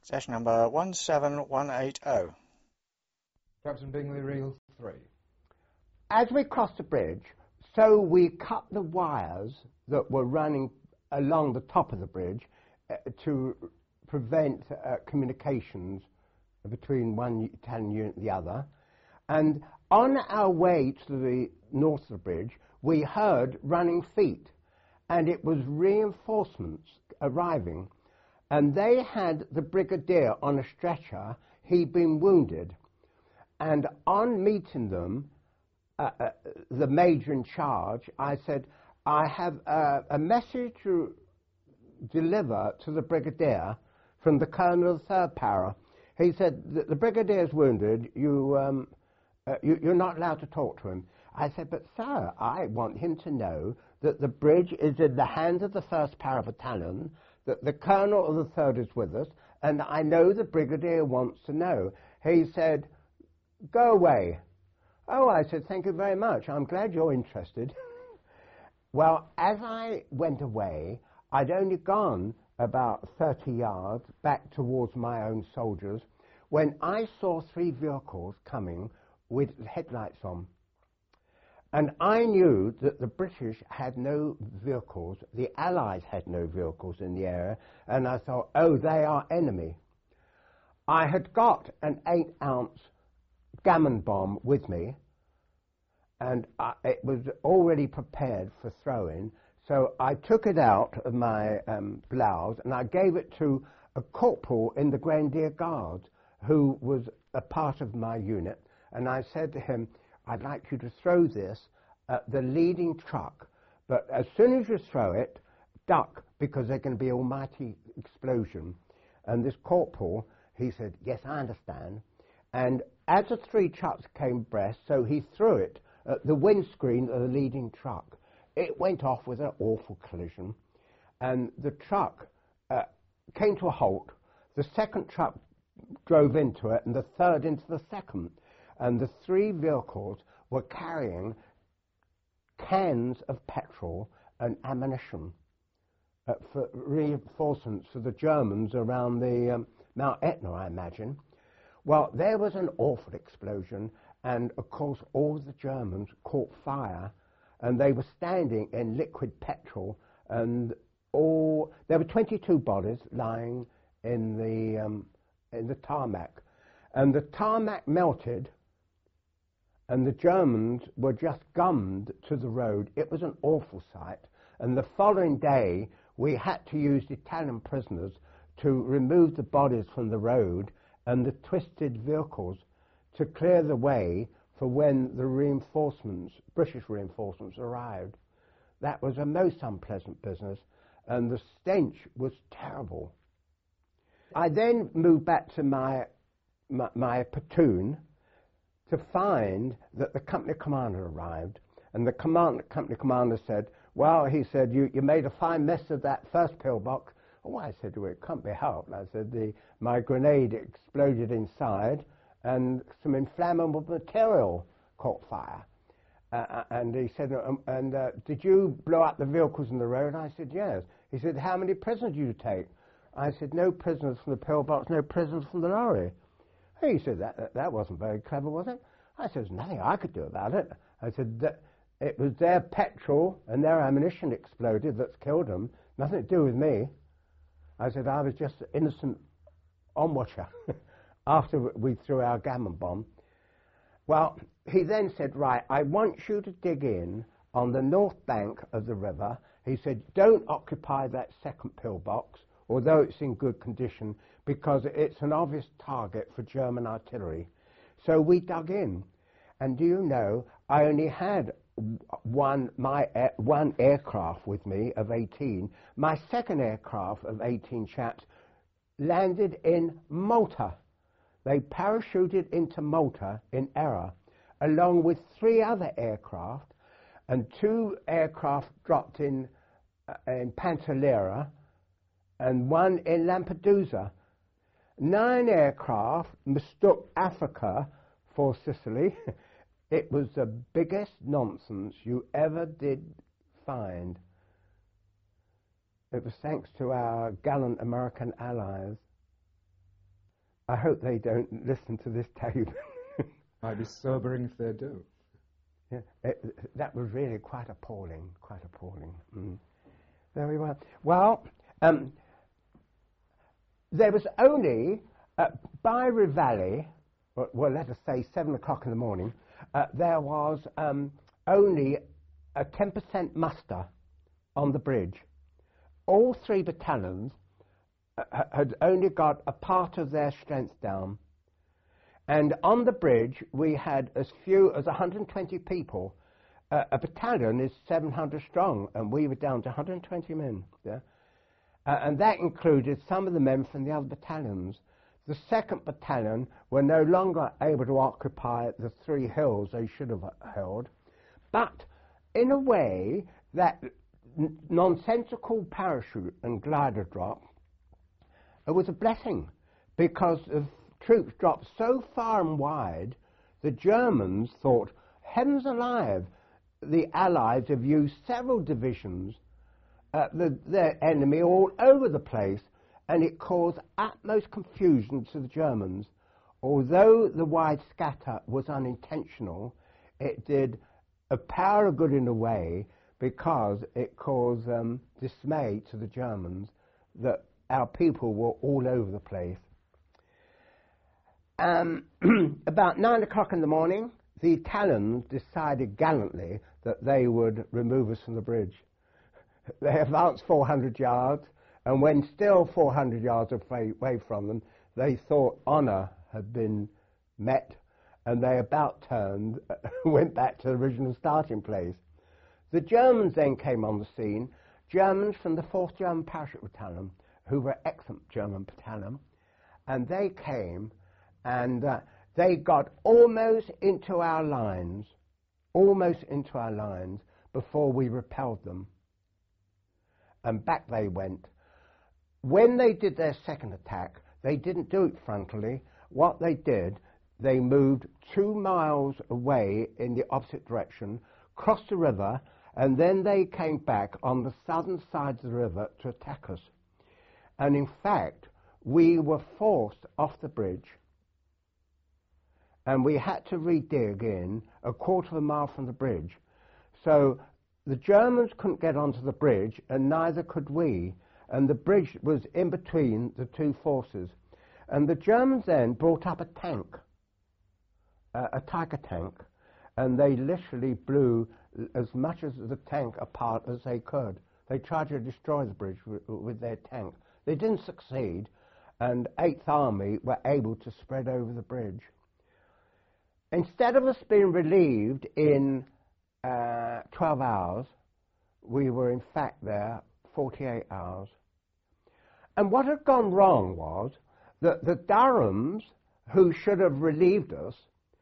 Session number 17180. Captain Bingley, reel 3. As we crossed the bridge, so we cut the wires that were running along the top of the bridge to prevent communications between one Italian unit and the other. And on our way to the north of the bridge, we heard running feet, and it was reinforcements arriving. And they had the brigadier on a stretcher. He'd been wounded. And on meeting them, the major in charge, I said, I have a message to deliver to the brigadier from the colonel of the 3rd Para. He said, the brigadier's wounded, you're not allowed to talk to him. I said, but sir, I want him to know that the bridge is in the hands of the 1st Para Battalion, that the colonel of the 3rd is with us, and I know the brigadier wants to know. He said, go away. Oh, I said, thank you very much. I'm glad you're interested. Well, as I went away, I'd only gone about 30 yards back towards my own soldiers when I saw 3 vehicles coming with headlights on. And I knew that the British had no vehicles, the Allies had no vehicles in the area, and I thought, oh, they are enemy. I had got an 8-ounce gammon bomb with me, and it was already prepared for throwing, so I took it out of my blouse and I gave it to a corporal in the Grenadier Guards who was a part of my unit, and I said to him, I'd like you to throw this at the leading truck, but as soon as you throw it, duck, because there's going to be an almighty explosion. And this corporal, he said, yes, I understand. And as the 3 trucks came abreast, so he threw it at the windscreen of the leading truck. It went off with an awful collision, and the truck came to a halt. The 2nd truck drove into it, and the 3rd into the 2nd. And the 3 vehicles were carrying cans of petrol and ammunition for reinforcements for the Germans around the Mount Etna, I imagine. Well, there was an awful explosion, and of course all the Germans caught fire, and they were standing in liquid petrol, and there were 22 bodies lying in the tarmac, and the tarmac melted, and the Germans were just gummed to the road. It was an awful sight. And the following day, we had to use Italian prisoners to remove the bodies from the road and the twisted vehicles to clear the way for when the reinforcements, British reinforcements, arrived. That was a most unpleasant business, and the stench was terrible. I then moved back to my platoon to find that the company commander arrived, and the company commander said, well, he said, you made a fine mess of that first pillbox. Oh, I said, well, it can't be helped. I said, my grenade exploded inside, and some inflammable material caught fire. And he said, did you blow up the vehicles in the road? I said, yes. He said, how many prisoners did you take? I said, no prisoners from the pillbox, no prisoners from the lorry. He said, that wasn't very clever, was it? I said, there's nothing I could do about it. I said, that it was their petrol and their ammunition exploded that's killed them. Nothing to do with me. I said, I was just an innocent onwatcher after we threw our gammon bomb. Well, he then said, right, I want you to dig in on the north bank of the river. He said, don't occupy that 2nd pillbox, although it's in good condition, because it's an obvious target for German artillery. So we dug in. And do you know, I only had one aircraft with me of 18. My 2nd aircraft of 18 chaps landed in Malta. They parachuted into Malta in error, along with 3 other aircraft, and 2 aircraft dropped in Pantelleria, and 1 in Lampedusa. 9 aircraft mistook Africa for Sicily. It was the biggest nonsense you ever did find. It was thanks to our gallant American allies. I hope they don't listen to this tape. Might be sobering if they do. Yeah, that was really quite appalling, quite appalling. Very well. Well, there was only, by Reveille, well, let us say 7 o'clock in the morning, there was only a 10% muster on the bridge. All 3 battalions had only got a part of their strength down. And on the bridge, we had as few as 120 people. A battalion is 700 strong, and we were down to 120 men. Yeah? And that included some of the men from the other battalions. The 2nd Battalion were no longer able to occupy the 3 hills they should have held. But in a way, that nonsensical parachute and glider drop, it was a blessing, because the troops dropped so far and wide, the Germans thought, heavens alive, the Allies have used several divisions, their enemy all over the place, and it caused utmost confusion to the Germans. Although the wide scatter was unintentional, it did a power of good in a way, because it caused dismay to the Germans that our people were all over the place. About 9 o'clock in the morning, the Italians decided gallantly that they would remove us from the bridge. They advanced 400 yards, and when still 400 yards away from them, they thought honour had been met, and they about turned, went back to the original starting place. The Germans then came on the scene, Germans from the 4th German Parachute Battalion, who were excellent German battalion, and they came and they got almost into our lines, before we repelled them. And back they went. When they did their 2nd attack, they didn't do it frontally. What they did, they moved 2 miles away in the opposite direction, crossed the river, and then they came back on the southern side of the river to attack us. And in fact, we were forced off the bridge, and we had to redig in a 1/4 mile from the bridge. So the Germans couldn't get onto the bridge, and neither could we, and the bridge was in between the 2 forces. And the Germans then brought up a tank, a Tiger tank, and they literally blew as much of the tank apart as they could. They tried to destroy the bridge with their tank. They didn't succeed, and 8th Army were able to spread over the bridge. Instead of us being relieved in 12 hours, we were in fact there 48 hours. And what had gone wrong was that the Durhams, who should have relieved us,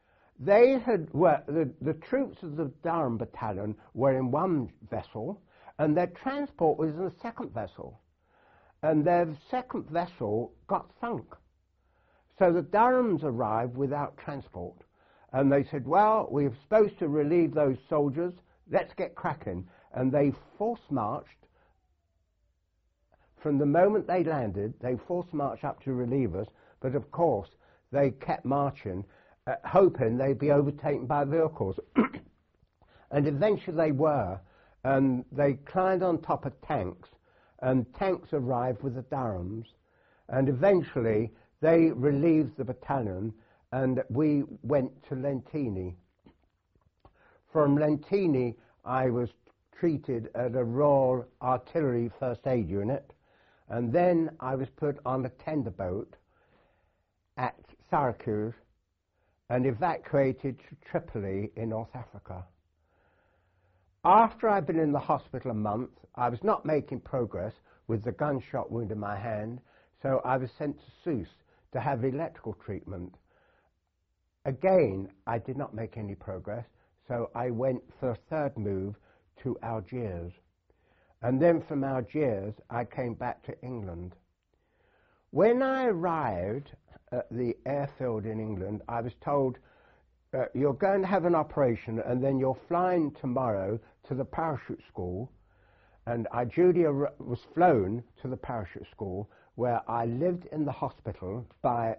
the troops of the Durham Battalion were in 1 vessel, and their transport was in the 2nd vessel. And their 2nd vessel got sunk. So the Durhams arrived without transport. And they said, well, we're supposed to relieve those soldiers, let's get cracking. And they force-marched. From the moment they landed, they force-marched up to relieve us, but of course they kept marching, hoping they'd be overtaken by vehicles. And eventually they were, and they climbed on top of tanks, and tanks arrived with the Durhams, and eventually they relieved the battalion, and we went to Lentini. From Lentini, I was treated at a Royal Artillery First Aid Unit, and then I was put on a tender boat at Syracuse and evacuated to Tripoli in North Africa. After I'd been in the hospital a month, I was not making progress with the gunshot wound in my hand, so I was sent to Sousse to have electrical treatment. Again, I did not make any progress, so I went for a 3rd move to Algiers. And then from Algiers, I came back to England. When I arrived at the airfield in England, I was told, you're going to have an operation, and then you're flying tomorrow to the parachute school. And I duly was flown to the parachute school, where I lived in the hospital by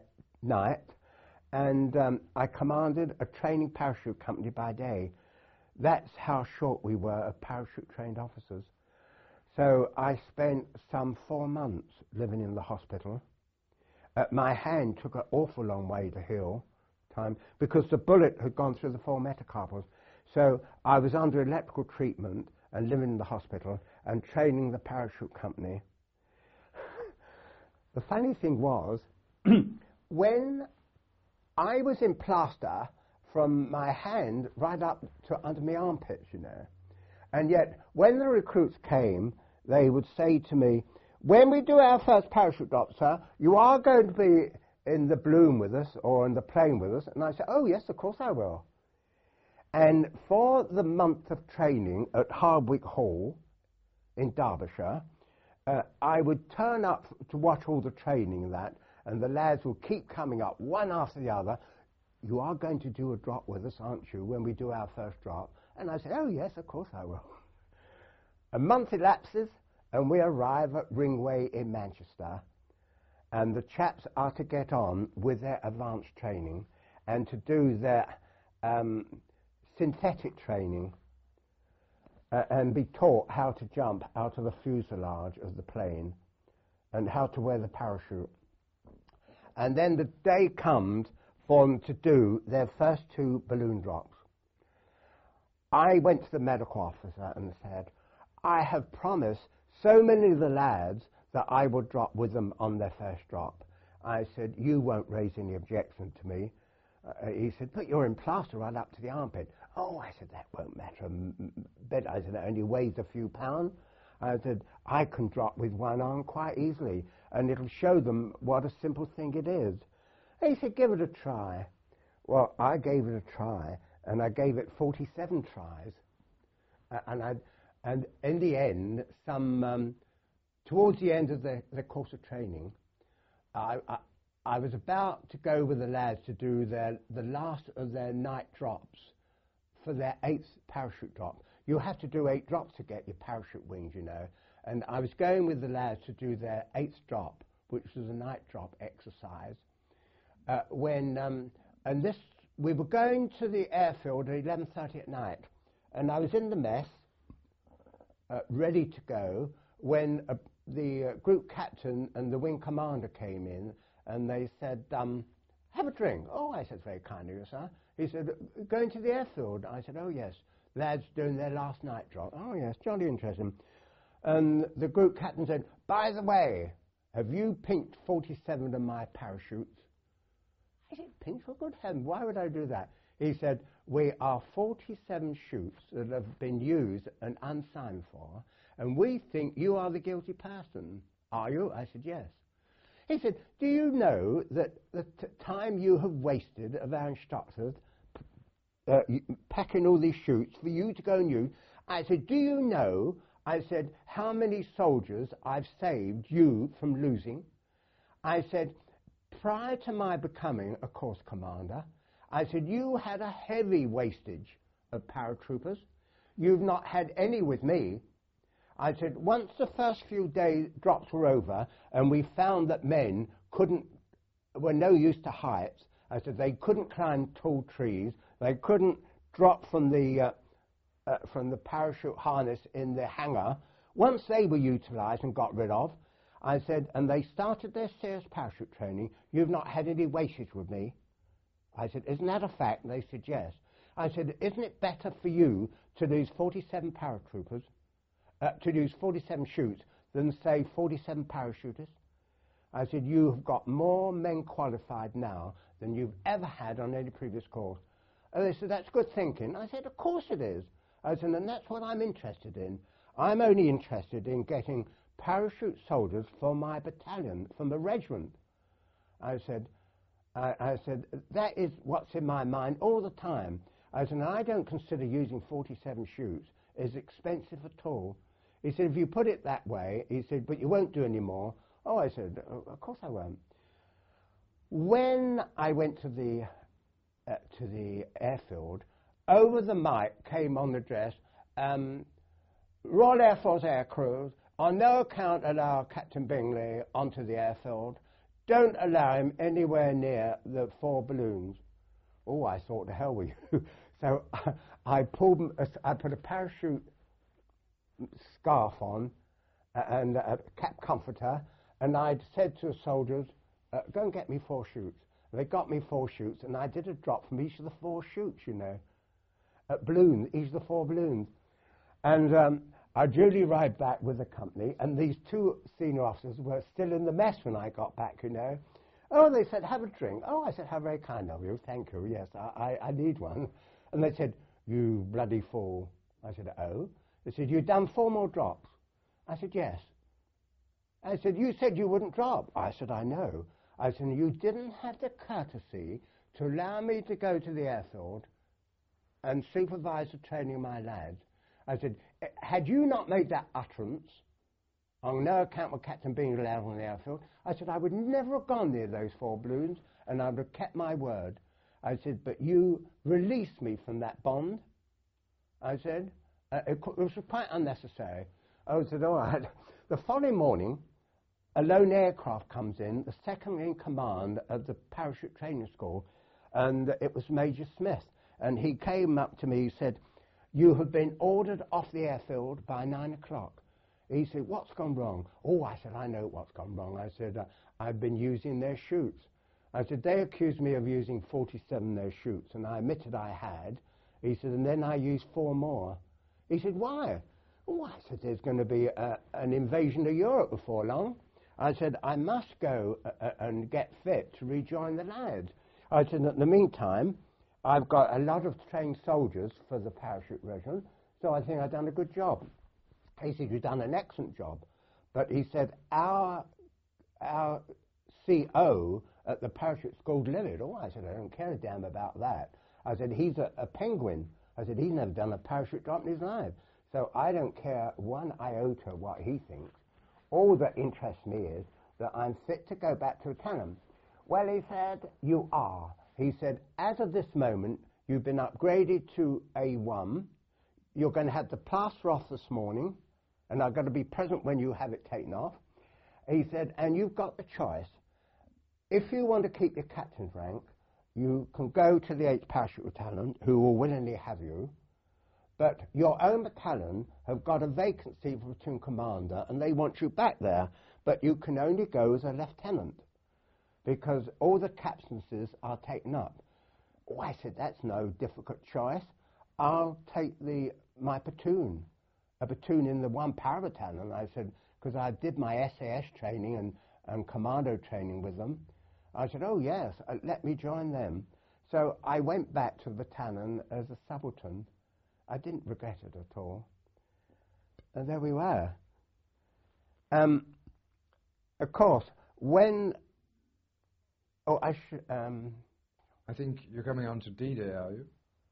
night, and I commanded a training parachute company by day. That's how short we were of parachute-trained officers. So I spent some 4 months living in the hospital. My hand took an awful long way to heal, because the bullet had gone through the 4 metacarpals. So I was under electrical treatment and living in the hospital and training the parachute company. The funny thing was, when I was in plaster from my hand right up to under my armpits, you know, and yet when the recruits came, they would say to me, when we do our first parachute drop, sir, you are going to be in the balloon with us or in the plane with us. And I said, oh, yes, of course I will. And for the month of training at Hardwick Hall in Derbyshire, I would turn up to watch all the training and that, and the lads would keep coming up one after the other. You are going to do a drop with us, aren't you, when we do our first drop? And I said, oh, yes, of course I will. A month elapses, and we arrive at Ringway in Manchester, and the chaps are to get on with their advanced training and to do their synthetic training and be taught how to jump out of the fuselage of the plane and how to wear the parachute. And then the day comes for them to do their first 2 balloon drops. I went to the medical officer and said, I have promised so many of the lads that I would drop with them on their first drop. I said, you won't raise any objection to me. He said, but you're in plaster right up to the armpit. Oh, I said, that won't matter. Bet I said, it only weighs a few pounds. I said, I can drop with one arm quite easily, and it'll show them what a simple thing it is. He said, give it a try. Well, I gave it a try, and I gave it 47 tries. And in the end, towards the end of the course of training, I was about to go with the lads to do the last of their night drops for their 8th parachute drop. You have to do 8 drops to get your parachute wings, you know. And I was going with the lads to do their 8th drop, which was a night drop exercise. We were going to the airfield at 11:30 at night, and I was in the mess, ready to go, when the group captain and the wing commander came in, and they said, have a drink. Oh, I said, very kind of you, sir. He said, going to the airfield. I said, oh, yes. Lads doing their last night drop. Oh, yes, jolly interesting. And the group captain said, by the way, have you pinked 47 of my parachutes? I said, pinked? For good heaven, why would I do that? He said, we are 47 chutes that have been used and unsigned for, and we think you are the guilty person. Are you? I said, yes. He said, do you know that the time you have wasted of our instructors packing all these chutes for you to go and use? I said, do you know, I said, how many soldiers I've saved you from losing? I said, prior to my becoming a course commander, I said, you had a heavy wastage of paratroopers. You've not had any with me. I said, once the first few days drops were over and we found that men were no use to heights, I said, they couldn't climb tall trees, they couldn't drop from the parachute harness in the hangar. Once they were utilised and got rid of, I said, and they started their serious parachute training, you've not had any wastage with me. I said, isn't that a fact? And they said, yes. I said, isn't it better for you to lose 47 paratroopers, to lose 47 chutes, than, say, 47 parachutists? I said, you have got more men qualified now than you've ever had on any previous course. And they said, that's good thinking. I said, of course it is. I said, and that's what I'm interested in. I'm only interested in getting parachute soldiers for my battalion, from the regiment. I said, that is what's in my mind all the time. I said, and I don't consider using 47 chutes as expensive at all. He said, if you put it that way, he said, but you won't do any more. Oh, I said, of course I won't. When I went to the airfield, over the mic came on the address, Royal Air Force aircrews, on no account allow Captain Bingley onto the airfield. don't allow him anywhere near the 4 balloons. Oh, I thought, the hell with you. So I put a parachute scarf on and a cap comforter, and I'd said to the soldiers, go and get me 4 chutes. And they got me 4 chutes, and I did a drop from each of the 4 chutes, you know, balloons, each of the 4 balloons. And I duly arrived back with the company, and these 2 senior officers were still in the mess when I got back, you know. Oh, they said, have a drink. Oh, I said, how very kind of you. Thank you. Yes, I need one. And they said, you bloody fool. I said, oh. They said, you've done 4 more drops. I said, yes. I said, you said you wouldn't drop. I said, I know. I said, you didn't have the courtesy to allow me to go to the airfield and supervise the training of my lads. I said, had you not made that utterance, on no account would Captain being allowed on the airfield, I said, I would never have gone near those 4 balloons, and I would have kept my word. I said, but you released me from that bond. I said, it was quite unnecessary. I said, all right. The following morning, a lone aircraft comes in, the second in command of the parachute training school, and it was Major Smith. And he came up to me, he said, you have been ordered off the airfield by 9 o'clock. He said, what's gone wrong? Oh, I said, I know what's gone wrong. I said, I've been using their chutes. I said, they accused me of using 47 their chutes, and I admitted I had. He said, and then I used 4 more. He said, why? Oh, I said, there's going to be an invasion of Europe before long. I said, I must go and get fit to rejoin the lads. I said, in the meantime, I've got a lot of trained soldiers for the parachute regiment, so I think I've done a good job. He said, you've done an excellent job. But he said, our CO at the parachute school livid. Oh, I said, I don't care a damn about that. I said, he's a penguin. I said, he's never done a parachute drop in his life. So I don't care 1 iota what he thinks. All that interests me is that I'm fit to go back to Tannum. Well, he said, you are. He said, as of this moment, you've been upgraded to A1. You're going to have the plaster off this morning, and I'm going to be present when you have it taken off. He said, and you've got the choice. If you want to keep your captain's rank, you can go to the 8th Parachute Battalion, who will willingly have you. But your own battalion have got a vacancy for platoon commander, and they want you back there, but you can only go as a lieutenant, because all the captaincies are taken up. Oh, I said, that's no difficult choice. I'll take my platoon, a platoon in the 1 Para-Battalion. I said, because I did my SAS training and commando training with them. I said, oh, yes, let me join them. So I went back to the battalion as a subaltern. I didn't regret it at all. And there we were. Of course, when... Oh, I think you're coming on to D-Day, are you?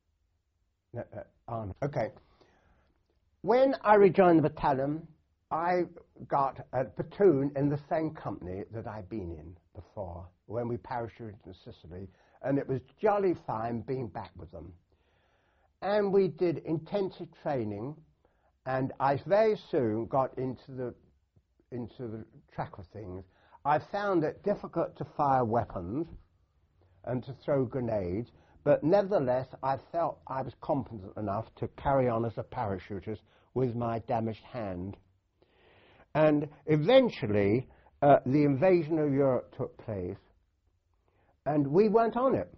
Okay. When I rejoined the battalion, I got a platoon in the same company that I'd been in before, when we parachuted to Sicily, and it was jolly fine being back with them. And we did intensive training, and I very soon got into the track of things. I found it difficult to fire weapons and to throw grenades, but nevertheless I felt I was competent enough to carry on as a parachutist with my damaged hand. And eventually the invasion of Europe took place, and we weren't on it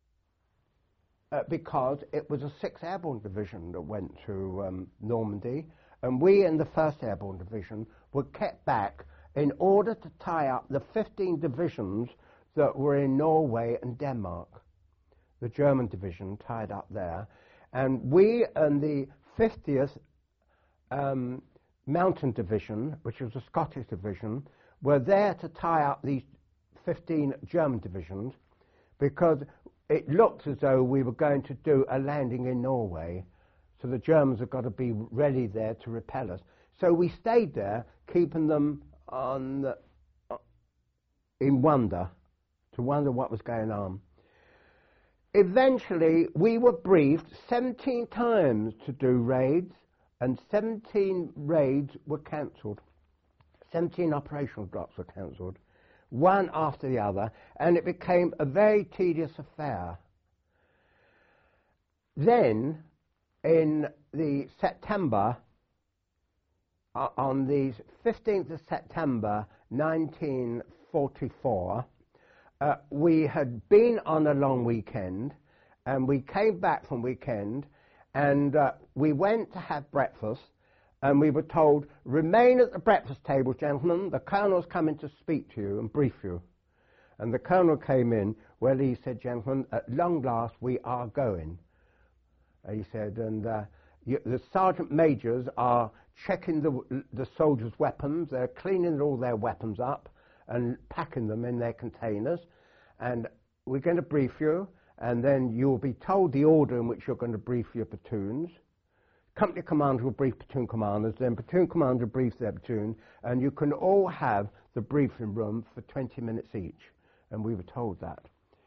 because it was a 6th Airborne Division that went to Normandy, and we in the 1st Airborne Division were kept back in order to tie up the 15 divisions that were in Norway and Denmark. The German division tied up there, and we and the 50th Mountain Division, which was a Scottish division, were there to tie up these 15 German divisions, because it looked as though we were going to do a landing in Norway, so the Germans have got to be ready there to repel us. So we stayed there, keeping them in wonder, to wonder what was going on. Eventually, we were briefed 17 times to do raids, and 17 raids were cancelled. 17 operational drops were cancelled. one after the other, and it became a very tedious affair. Then, in the September, on the 15th of September 1944, we had been on a long weekend, and we came back from weekend, and we went to have breakfast, and we were told, remain at the breakfast table, gentlemen, the colonel's coming to speak to you and brief you. And the colonel came in, well, he said, gentlemen, at long last we are going. He said, and the sergeant majors are checking the soldiers' weapons, they're cleaning all their weapons up and packing them in their containers, and we're going to brief you, and then you'll be told the order in which you're going to brief your platoons. Company commander will brief platoon commanders, then platoon commander briefs their platoon, and you can all have the briefing room for 20 minutes each. And we were told that.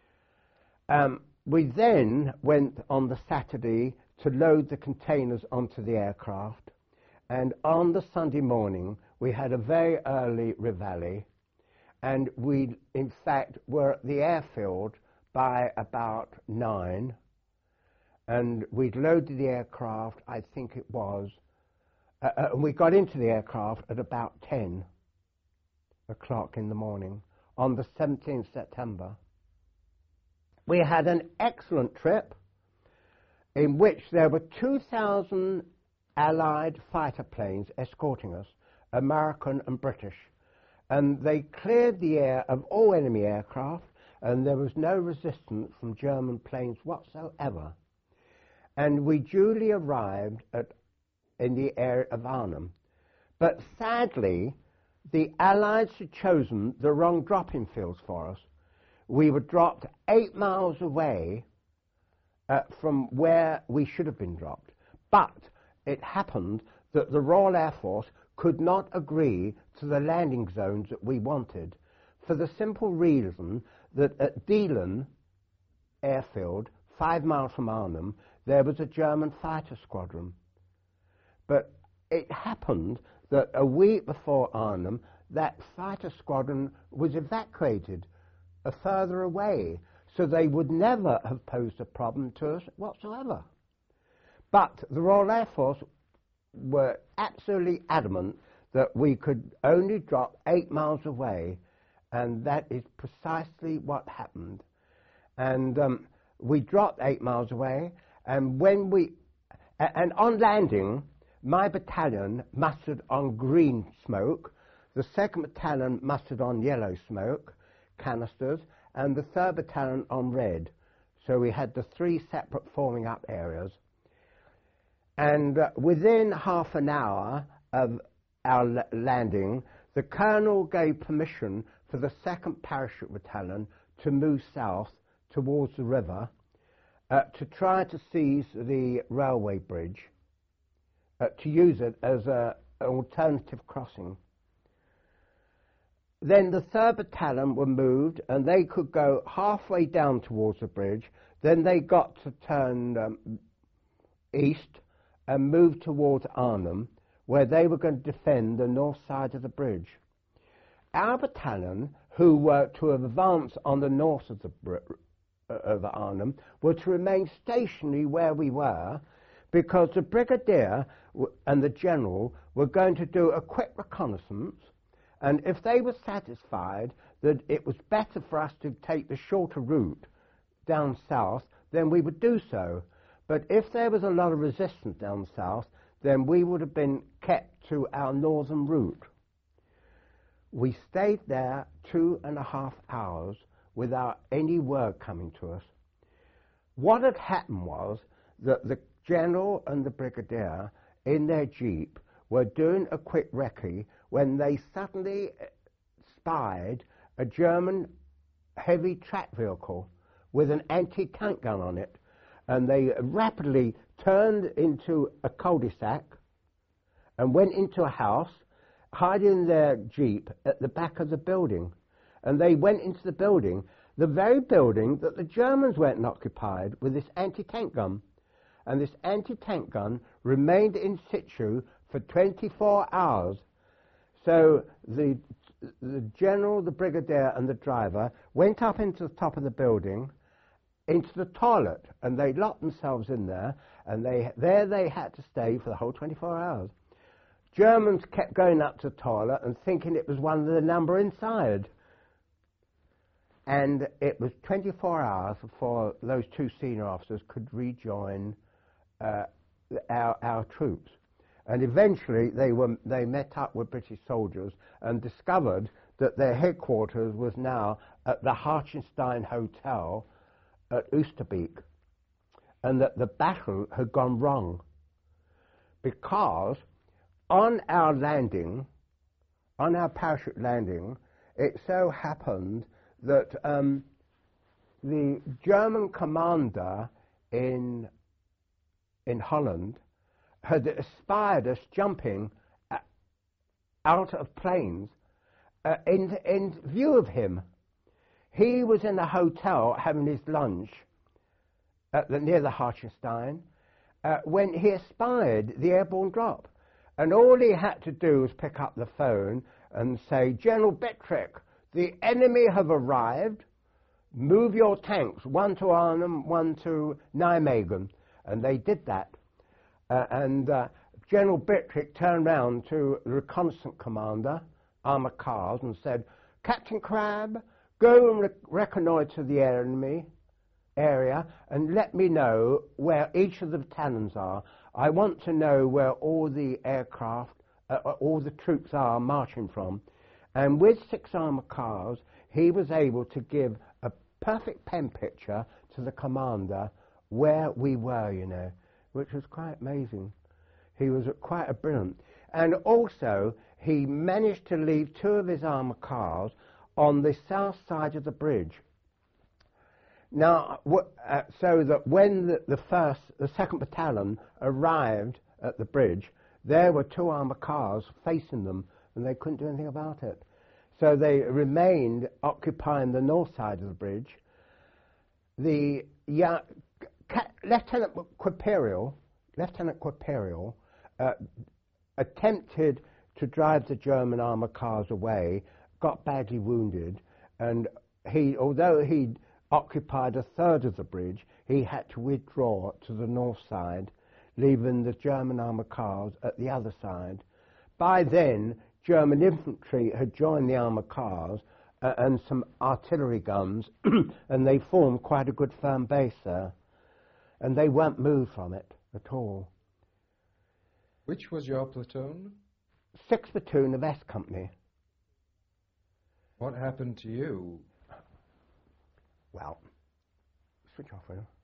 We then went on the Saturday to load the containers onto the aircraft, and on the Sunday morning we had a very early reveille, and we in fact were at the airfield by about 9, and we'd loaded the aircraft, I think it was, and we got into the aircraft at about 10 o'clock in the morning on the 17th September. We had an excellent trip in which there were 2,000 Allied fighter planes escorting us, American and British, and they cleared the air of all enemy aircraft, and there was no resistance from German planes whatsoever. And we duly arrived in the area of Arnhem. But sadly, the Allies had chosen the wrong dropping fields for us. We were dropped 8 miles away from where we should have been dropped. But it happened that the Royal Air Force could not agree to the landing zones that we wanted, for the simple reason that at Deelen Airfield, 5 miles from Arnhem, there was a German fighter squadron. But it happened that a week before Arnhem, that fighter squadron was evacuated further away, so they would never have posed a problem to us whatsoever. But the Royal Air Force were absolutely adamant that we could only drop 8 miles away, and that is precisely what happened. And we dropped 8 miles away, and and on landing, my battalion mustered on green smoke, the 2nd Battalion mustered on yellow smoke canisters, and the 3rd Battalion on red. So we had the 3 separate forming up areas. And within half an hour of our landing, the colonel gave permission for the 2nd Parachute Battalion to move south towards the river to try to seize the railway bridge, to use it as an alternative crossing. Then the 3rd Battalion were moved, and they could go halfway down towards the bridge. Then they got to turn east and move towards Arnhem, where they were going to defend the north side of the bridge. Our battalion, who were to have advanced on the north of the Arnhem, were to remain stationary where we were, because the brigadier and the general were going to do a quick reconnaissance, and if they were satisfied that it was better for us to take the shorter route down south, then we would do so. But if there was a lot of resistance down south, then we would have been kept to our northern route. We stayed there 2.5 hours without any word coming to us. What had happened was that the general and the brigadier in their jeep were doing a quick recce when they suddenly spied a German heavy track vehicle with an anti-tank gun on it, and they rapidly turned into a cul-de-sac and went into a house, hiding their jeep at the back of the building. And they went into the building, the very building that the Germans went and occupied, with this anti-tank gun. And this anti-tank gun remained in situ for 24 hours. So the the general, the brigadier, and the driver went up into the top of the building, into the toilet, and they locked themselves in there, and they had to stay for the whole 24 hours. Germans kept going up to the toilet and thinking it was one of the number inside. And it was 24 hours before those two senior officers could rejoin our troops. And eventually they met up with British soldiers and discovered that their headquarters was now at the Harchenstein Hotel at Oosterbeek, and that the battle had gone wrong because on our landing, on our parachute landing, it so happened that the German commander in Holland had espied us jumping out of planes in view of him. He was in a hotel having his lunch near the Harchenstein when he espied the airborne drop. And all he had to do was pick up the phone and say, "General Bettrick, the enemy have arrived. Move your tanks, one to Arnhem, one to Nijmegen." And they did that. General Bettrick turned round to the reconnaissance commander, Armour Cars, and said, "Captain Crabb, go and reconnoitre the enemy area and let me know where each of the battalions are. I want to know where all the aircraft, all the troops are marching from." And with 6 armour cars, he was able to give a perfect pen picture to the commander where we were, you know, which was quite amazing. He was quite a brilliant. And also, he managed to leave 2 of his armour cars on the south side of the bridge. Now, so that when the 2nd Battalion arrived at the bridge, there were 2 armour cars facing them, and they couldn't do anything about it. So they remained occupying the north side of the bridge. The Lieutenant Quiperial attempted to drive the German armour cars away, got badly wounded, and although he'd occupied a third of the bridge, he had to withdraw to the north side, leaving the German armour cars at the other side. By then, German infantry had joined the armour cars and some artillery guns, and they formed quite a good firm base there. And they weren't moved from it at all. Which was your platoon? 6th Platoon of S Company. What happened to you? Well, switch off, will you?